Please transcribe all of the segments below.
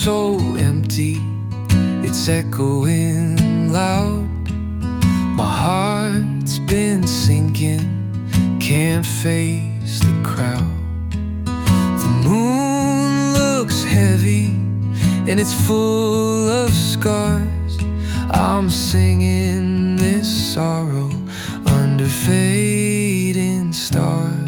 so empty, it's echoing loud. My heart's been sinking, can't face the crowd. The moon looks heavy and it's full of scars. I'm singing this sorrow under fading stars.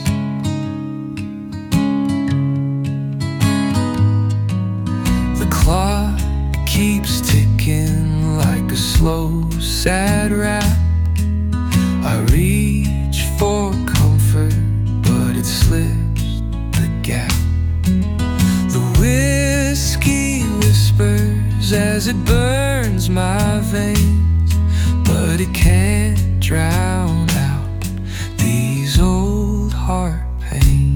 The clock keeps ticking like a slow, sad rap. I reach for comfort, but it slips the gap. The whiskey whispers as it burns my veins, but it can't drown out these old heart pains.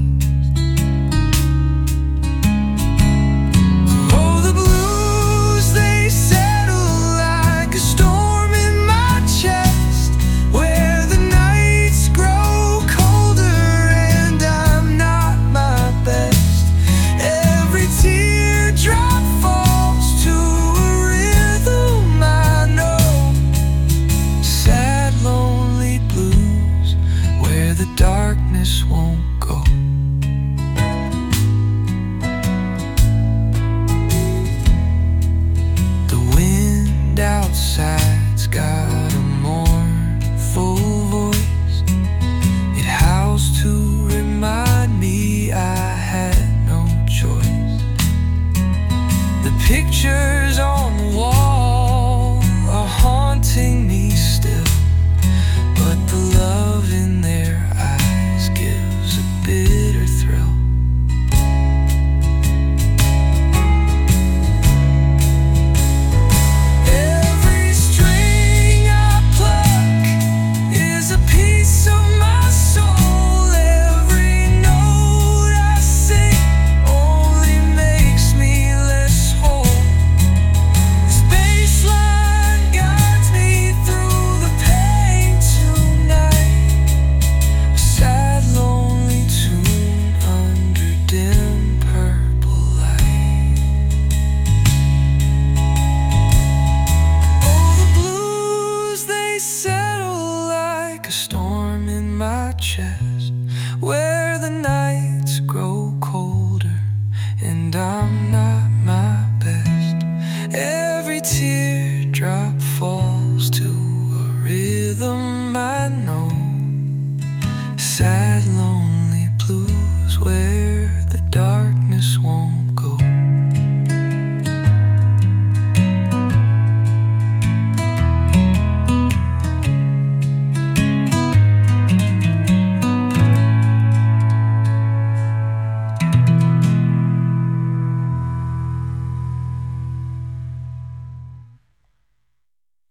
Oh, the blues, they settle like a storm in my chest, where the nights grow colder and I'm not my best. Every teardrop falls to a rhythm I know. Sad, lonely blues, where the darkness won't go. The wind outside's got a mournful voice. It howls to remind me I had no choice. The pictures on the wall